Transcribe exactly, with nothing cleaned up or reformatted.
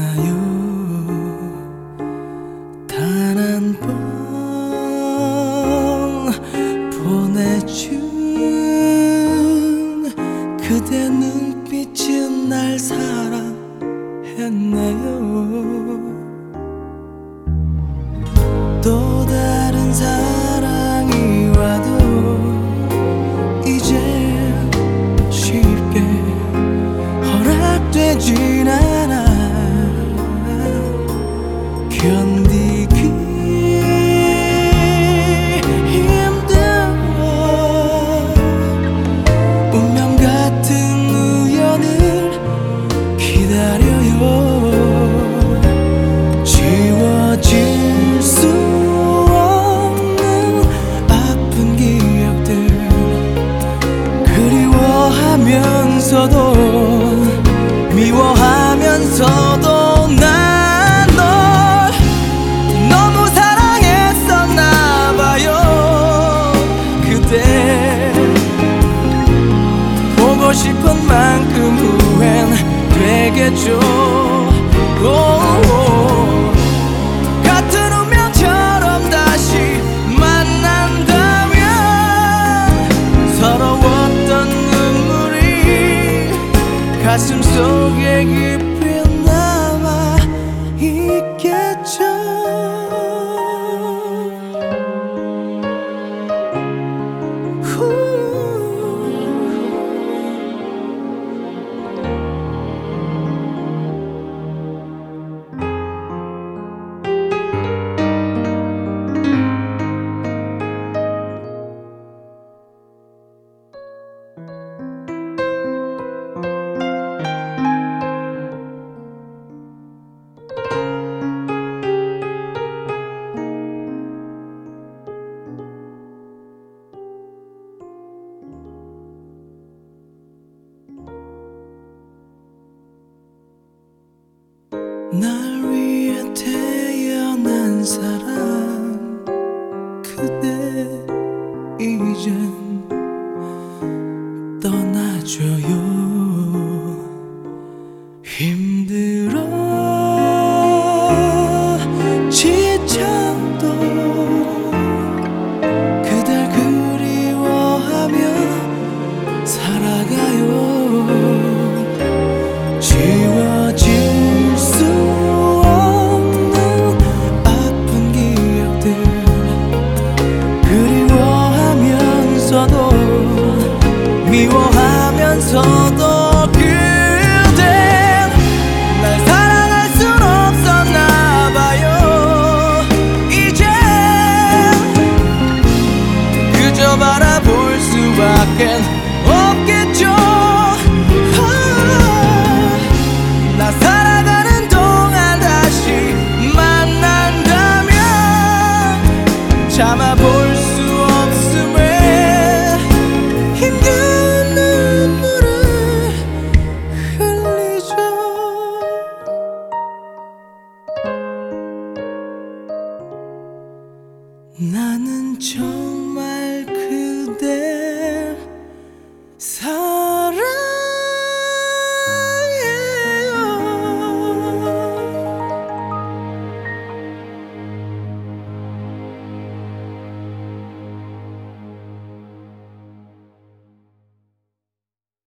않아요. 단 한 번 보내준 그대 눈빛은 날 사랑했네요. 또 다른 사랑이 와도 이제 쉽게 허락되진 않아. 견디기 힘들어. 운명 같은 우연을 기다려요. 지워질 수 없는 아픈 기억들 그리워하면서도 미워하면서도 난 널 너무 사랑했었나봐요. 그대 보고 싶은 만큼 후회는 되겠죠. 오오. 같은 운명처럼 다시 만난다면 서러웠던 눈물이 가슴 속에 깊이 남아 있겠죠. 날 위해 태어난 사람 그대 이젠 떠나줘요. 힘들어 지쳐도 그댈 그리워하며 살아가요. 지워질 수 없는 아픈 기억들 그리워하면서도 미워하면서도 그댄 날 사랑할 순 없었나봐요. 이제 그저 바라볼 수밖엔 없겠죠. 나 살아가는 동안 다시 만난다면 참아볼 수 없음에 힘든 눈물을 흘리죠. 나는 정말 그대